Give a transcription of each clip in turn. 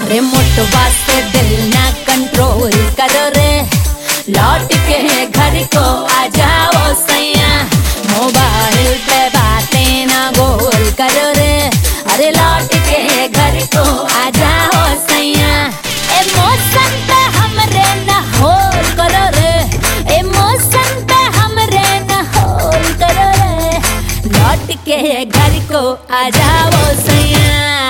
Remote वास्ते दिल ना कंट्रोल करो रे, लौट के घर को आ जाओ सैया। मोबाइल पे बातें ना गोल करो रे, अरे लौट के घर को आ जाओ सैया। ए मौसम पे हमरे ना होल करो रे, ए मौसम पे हमरे ना होल करो रे, लौट के घर को आ जाओ सैया।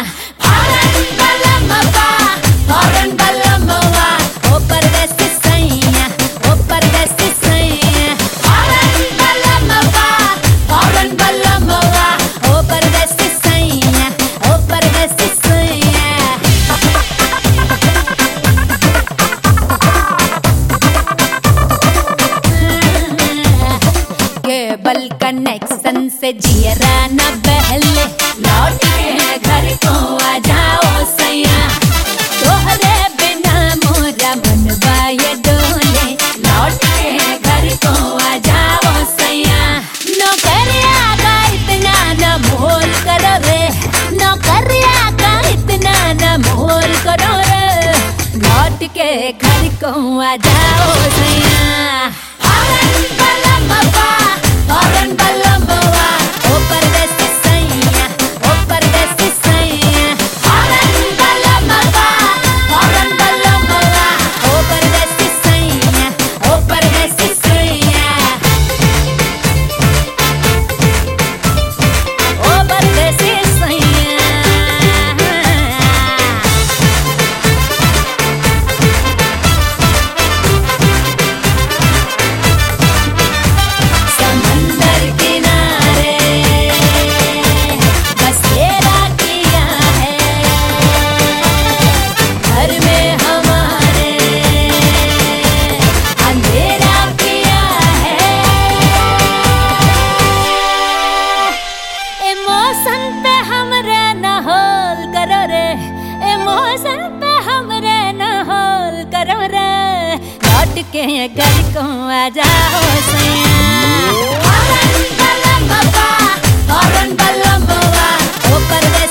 केबल कनेक्शन से जियरा न बहले, लौट के घर को आ जाओ सैया। तोहरे बिना मोरा मनवा ये डोले, लौट के घर को आ जाओ सैया। नौकरिया का इतना न मोल करो रे, नौकरिया का इतना न मोल करो रे, लौट के घर को आ जाओ सैया। लौट के घर को आ जाओ सैया।